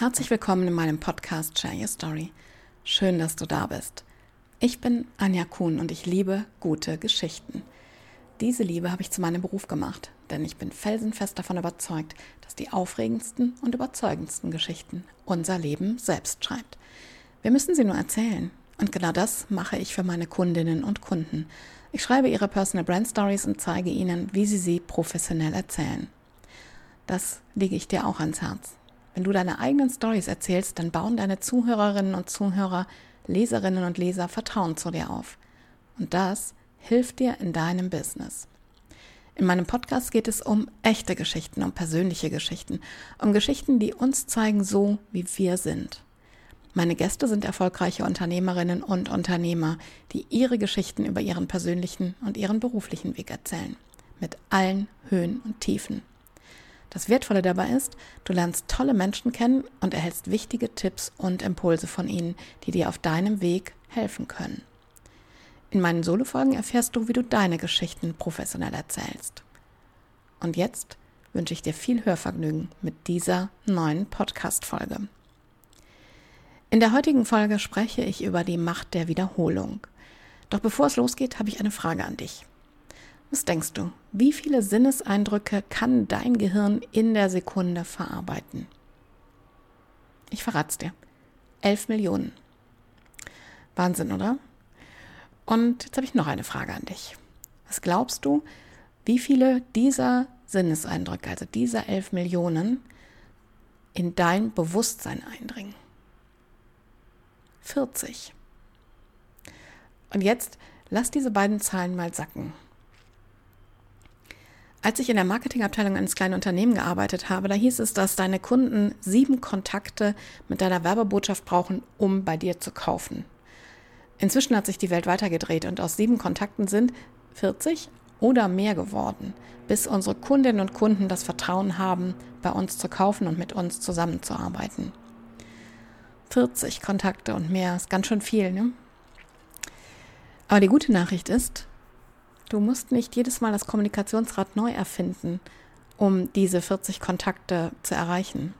Herzlich willkommen in meinem Podcast Share Your Story. Schön, dass du da bist. Ich bin Anja Kuhn und ich liebe gute Geschichten. Diese Liebe habe ich zu meinem Beruf gemacht, denn ich bin felsenfest davon überzeugt, dass die aufregendsten und überzeugendsten Geschichten unser Leben selbst schreibt. Wir müssen sie nur erzählen. Und genau das mache ich für meine Kundinnen und Kunden. Ich schreibe ihre Personal Brand Stories und zeige ihnen, wie sie professionell erzählen. Das lege ich dir auch ans Herz. Wenn du deine eigenen Stories erzählst, dann bauen deine Zuhörerinnen und Zuhörer, Leserinnen und Leser Vertrauen zu dir auf. Und das hilft dir in deinem Business. In meinem Podcast geht es um echte Geschichten, um persönliche Geschichten, um Geschichten, die uns zeigen, so wie wir sind. Meine Gäste sind erfolgreiche Unternehmerinnen und Unternehmer, die ihre Geschichten über ihren persönlichen und ihren beruflichen Weg erzählen. Mit allen Höhen und Tiefen. Das Wertvolle dabei ist, du lernst tolle Menschen kennen und erhältst wichtige Tipps und Impulse von ihnen, die dir auf deinem Weg helfen können. In meinen Solo-Folgen erfährst du, wie du deine Geschichten professionell erzählst. Und jetzt wünsche ich dir viel Hörvergnügen mit dieser neuen Podcast-Folge. In der heutigen Folge spreche ich über die Macht der Wiederholung. Doch bevor es losgeht, habe ich eine Frage an dich. Was denkst du, wie viele Sinneseindrücke kann dein Gehirn in der Sekunde verarbeiten? Ich verrate es dir. 11 Millionen. Wahnsinn, oder? Und jetzt habe ich noch eine Frage an dich. Was glaubst du, wie viele dieser Sinneseindrücke, also dieser 11 Millionen, in dein Bewusstsein eindringen? 40. Und jetzt lass diese beiden Zahlen mal sacken. Als ich in der Marketingabteilung eines kleinen Unternehmens gearbeitet habe, da hieß es, dass deine Kunden 7 Kontakte mit deiner Werbebotschaft brauchen, um bei dir zu kaufen. Inzwischen hat sich die Welt weitergedreht und aus 7 Kontakten sind 40 oder mehr geworden, bis unsere Kundinnen und Kunden das Vertrauen haben, bei uns zu kaufen und mit uns zusammenzuarbeiten. 40 Kontakte und mehr ist ganz schön viel, ne? Aber die gute Nachricht ist, du musst nicht jedes Mal das Kommunikationsrad neu erfinden, um diese 40 Kontakte zu erreichen.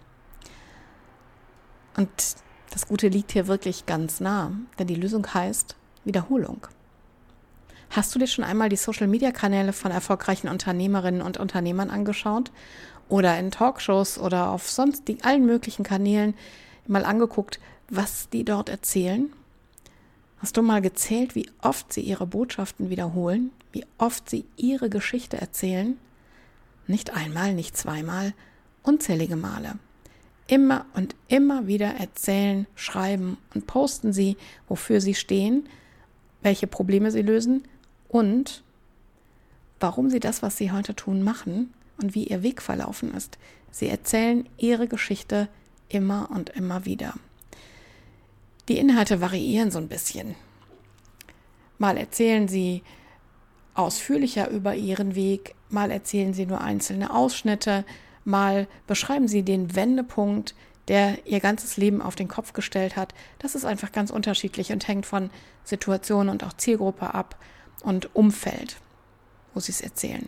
Und das Gute liegt hier wirklich ganz nah, denn die Lösung heißt Wiederholung. Hast du dir schon einmal die Social-Media-Kanäle von erfolgreichen Unternehmerinnen und Unternehmern angeschaut? Oder in Talkshows oder auf sonst allen möglichen Kanälen mal angeguckt, was die dort erzählen? Hast du mal gezählt, wie oft sie ihre Botschaften wiederholen? Wie oft sie ihre Geschichte erzählen? Nicht einmal, nicht zweimal, unzählige Male. Immer und immer wieder erzählen, schreiben und posten sie, wofür sie stehen, welche Probleme sie lösen und warum sie das, was sie heute tun, machen und wie ihr Weg verlaufen ist. Sie erzählen ihre Geschichte immer und immer wieder. Die Inhalte variieren so ein bisschen. Mal erzählen sie ausführlicher über ihren Weg, mal erzählen sie nur einzelne Ausschnitte, mal beschreiben sie den Wendepunkt, der ihr ganzes Leben auf den Kopf gestellt hat. Das ist einfach ganz unterschiedlich und hängt von Situation und auch Zielgruppe ab und Umfeld, wo sie es erzählen.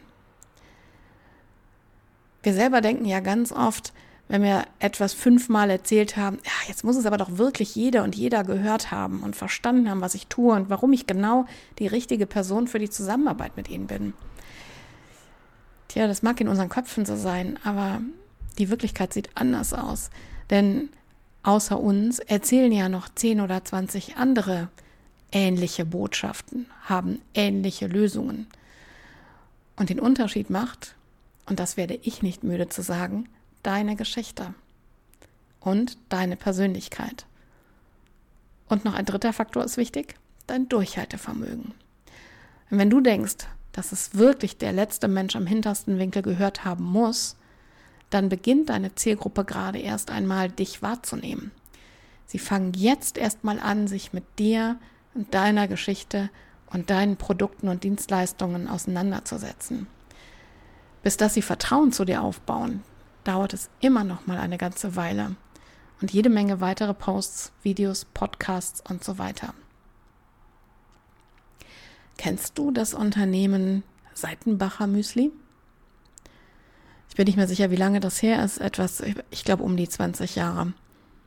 Wir selber denken ja ganz oft, wenn wir etwas 5-mal erzählt haben, ja, jetzt muss es aber doch wirklich jeder und jeder gehört haben und verstanden haben, was ich tue und warum ich genau die richtige Person für die Zusammenarbeit mit ihnen bin. Tja, das mag in unseren Köpfen so sein, aber die Wirklichkeit sieht anders aus. Denn außer uns erzählen ja noch 10 oder 20 andere ähnliche Botschaften, haben ähnliche Lösungen. Und den Unterschied macht, und das werde ich nicht müde zu sagen, deine Geschichte und deine Persönlichkeit. Und noch ein dritter Faktor ist wichtig, dein Durchhaltevermögen. Und wenn du denkst, dass es wirklich der letzte Mensch am hintersten Winkel gehört haben muss, dann beginnt deine Zielgruppe gerade erst einmal, dich wahrzunehmen. Sie fangen jetzt erst mal an, sich mit dir und deiner Geschichte und deinen Produkten und Dienstleistungen auseinanderzusetzen. Bis dass sie Vertrauen zu dir aufbauen, dauert es immer noch mal eine ganze Weile und jede Menge weitere Posts, Videos, Podcasts und so weiter. Kennst du das Unternehmen Seitenbacher Müsli? Ich bin nicht mehr sicher, wie lange das her ist, ich glaube um die 20 Jahre.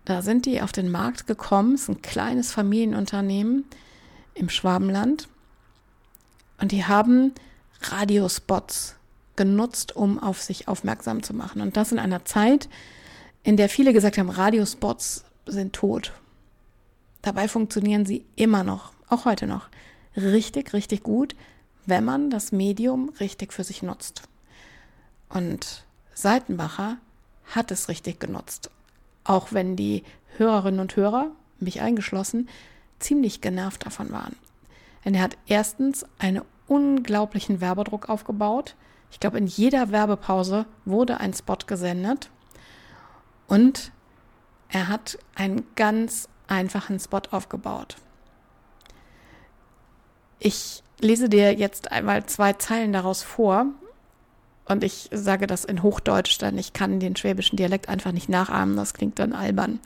Da sind die auf den Markt gekommen, es ist ein kleines Familienunternehmen im Schwabenland und die haben Radiospots genutzt, um auf sich aufmerksam zu machen. Und das in einer Zeit, in der viele gesagt haben, Radiospots sind tot. Dabei funktionieren sie immer noch, auch heute noch, richtig, richtig gut, wenn man das Medium richtig für sich nutzt. Und Seitenbacher hat es richtig genutzt. Auch wenn die Hörerinnen und Hörer, mich eingeschlossen, ziemlich genervt davon waren. Denn er hat erstens einen unglaublichen Werbedruck aufgebaut. Ich glaube, in jeder Werbepause wurde ein Spot gesendet. Und er hat einen ganz einfachen Spot aufgebaut. Ich lese dir jetzt einmal 2 Zeilen daraus vor. Und ich sage das in Hochdeutsch, denn ich kann den schwäbischen Dialekt einfach nicht nachahmen. Das klingt dann albern.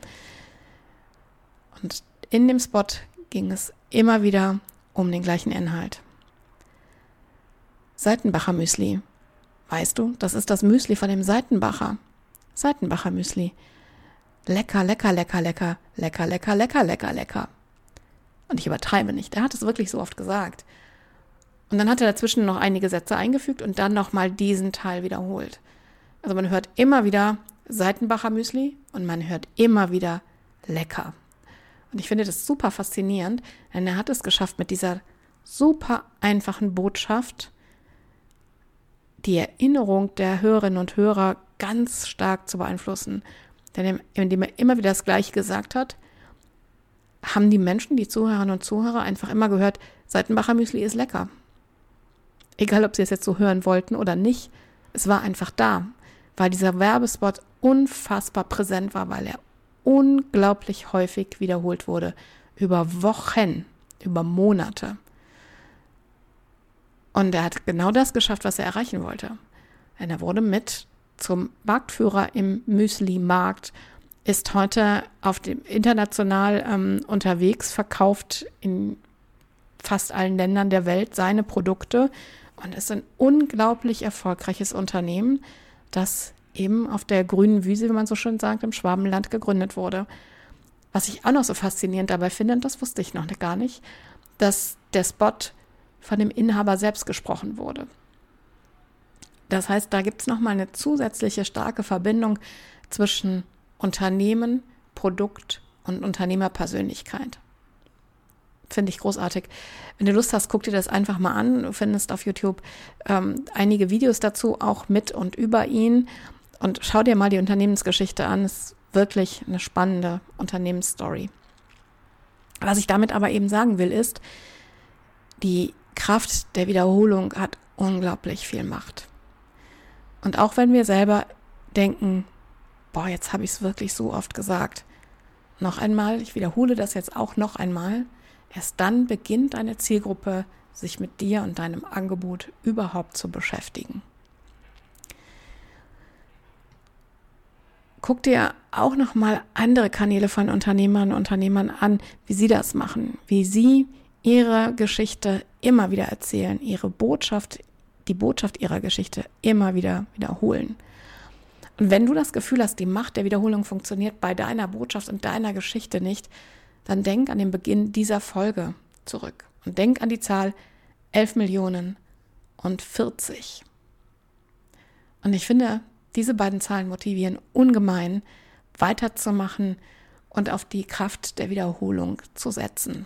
Und in dem Spot ging es immer wieder um den gleichen Inhalt. Seitenbacher Müsli. Weißt du, das ist das Müsli von dem Seitenbacher. Seitenbacher Müsli. Lecker, lecker, lecker, lecker, lecker, lecker, lecker, lecker, lecker. Und ich übertreibe nicht. Er hat es wirklich so oft gesagt. Und dann hat er dazwischen noch einige Sätze eingefügt und dann nochmal diesen Teil wiederholt. Also man hört immer wieder Seitenbacher Müsli und man hört immer wieder lecker. Und ich finde das super faszinierend, denn er hat es geschafft, mit dieser super einfachen Botschaft die Erinnerung der Hörerinnen und Hörer ganz stark zu beeinflussen. Denn indem er immer wieder das Gleiche gesagt hat, haben die Menschen, die Zuhörerinnen und Zuhörer, einfach immer gehört, Seitenbacher Müsli ist lecker. Egal, ob sie es jetzt so hören wollten oder nicht, es war einfach da, weil dieser Werbespot unfassbar präsent war, weil er unglaublich häufig wiederholt wurde, über Wochen, über Monate. Und er hat genau das geschafft, was er erreichen wollte. Denn er wurde mit zum Marktführer im Müsli-Markt, ist heute auf dem international unterwegs, verkauft in fast allen Ländern der Welt seine Produkte und ist ein unglaublich erfolgreiches Unternehmen, das eben auf der grünen Wiese, wie man so schön sagt, im Schwabenland gegründet wurde. Was ich auch noch so faszinierend dabei finde, und das wusste ich noch gar nicht, dass der Spot von dem Inhaber selbst gesprochen wurde. Das heißt, da gibt es nochmal eine zusätzliche starke Verbindung zwischen Unternehmen, Produkt und Unternehmerpersönlichkeit. Finde ich großartig. Wenn du Lust hast, guck dir das einfach mal an. Du findest auf YouTube einige Videos dazu, auch mit und über ihn. Und schau dir mal die Unternehmensgeschichte an. Es ist wirklich eine spannende Unternehmensstory. Was ich damit aber eben sagen will, ist, die Kraft der Wiederholung hat unglaublich viel Macht. Und auch wenn wir selber denken, boah, jetzt habe ich es wirklich so oft gesagt. Noch einmal, ich wiederhole das jetzt auch noch einmal. Erst dann beginnt eine Zielgruppe, sich mit dir und deinem Angebot überhaupt zu beschäftigen. Guck dir auch noch mal andere Kanäle von Unternehmerinnen und Unternehmern an, wie sie das machen, wie sie ihre Geschichte immer wieder erzählen, die Botschaft ihrer Geschichte immer wieder wiederholen. Und wenn du das Gefühl hast, die Macht der Wiederholung funktioniert bei deiner Botschaft und deiner Geschichte nicht, dann denk an den Beginn dieser Folge zurück und denk an die Zahl 11.040.000. Und ich finde, diese beiden Zahlen motivieren ungemein, weiterzumachen und auf die Kraft der Wiederholung zu setzen.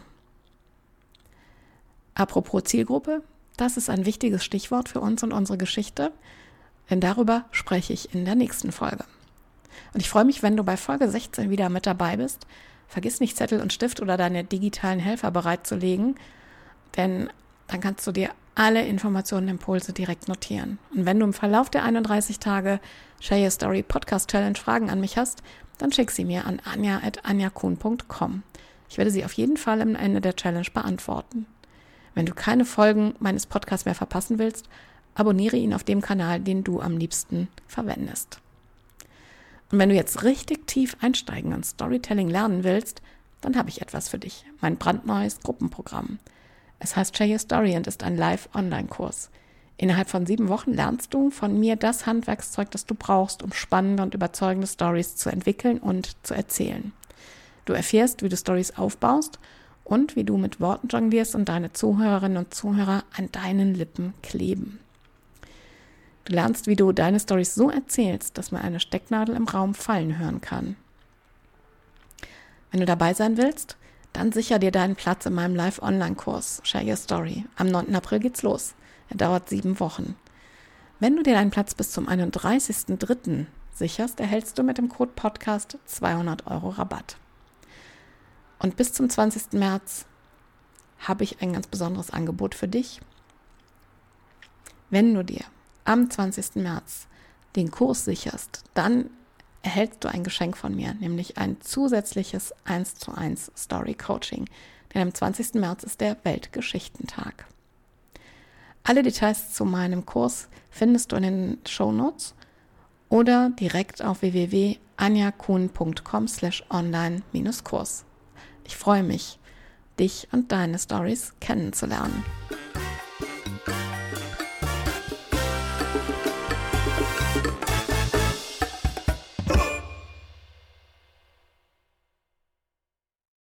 Apropos Zielgruppe, das ist ein wichtiges Stichwort für uns und unsere Geschichte, denn darüber spreche ich in der nächsten Folge. Und ich freue mich, wenn du bei Folge 16 wieder mit dabei bist. Vergiss nicht, Zettel und Stift oder deine digitalen Helfer bereitzulegen, denn dann kannst du dir alle Informationen und Impulse direkt notieren. Und wenn du im Verlauf der 31 Tage Share Your Story Podcast Challenge Fragen an mich hast, dann schick sie mir an anja@anjakuhn.com. Ich werde sie auf jeden Fall am Ende der Challenge beantworten. Wenn du keine Folgen meines Podcasts mehr verpassen willst, abonniere ihn auf dem Kanal, den du am liebsten verwendest. Und wenn du jetzt richtig tief einsteigen und Storytelling lernen willst, dann habe ich etwas für dich. Mein brandneues Gruppenprogramm. Es heißt Share Your Story und ist ein Live-Online-Kurs. Innerhalb von 7 Wochen lernst du von mir das Handwerkszeug, das du brauchst, um spannende und überzeugende Stories zu entwickeln und zu erzählen. Du erfährst, wie du Stories aufbaust und wie du mit Worten jonglierst und deine Zuhörerinnen und Zuhörer an deinen Lippen kleben. Du lernst, wie du deine Stories so erzählst, dass man eine Stecknadel im Raum fallen hören kann. Wenn du dabei sein willst, dann sicher dir deinen Platz in meinem Live-Online-Kurs Share Your Story. Am 9. April geht's los. Er dauert 7 Wochen. Wenn du dir deinen Platz bis zum 31.03. sicherst, erhältst du mit dem Code Podcast 200 € Rabatt. Und bis zum 20. März habe ich ein ganz besonderes Angebot für dich. Wenn du dir am 20. März den Kurs sicherst, dann erhältst du ein Geschenk von mir, nämlich ein zusätzliches 1:1 Story Coaching. Denn am 20. März ist der Weltgeschichtentag. Alle Details zu meinem Kurs findest du in den Shownotes oder direkt auf www.anjakuhn.com/online-Kurs. Ich freue mich, dich und deine Stories kennenzulernen.